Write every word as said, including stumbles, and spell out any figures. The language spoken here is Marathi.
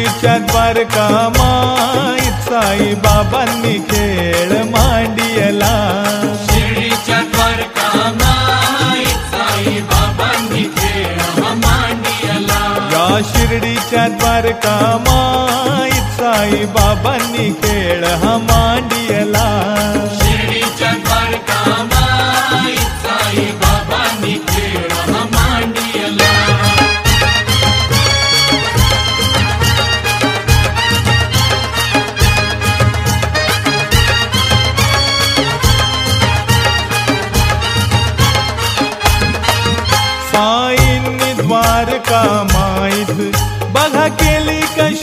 शिर्डीच्या द्वारका माईत साई बाबांनी खेळ मांडियला. शिर्डीच्या द्वारका माईत साई बाबांनी खेळ मांडियला. या शिर्डीच्या द्वारका माईत साई बाबांनी खेळ हा मांडियला. शिर्डीच्या द्वारका माईत साई बाबांनी खेळ मांडियला. साईंनी द्वारका माईत बघा केली कशी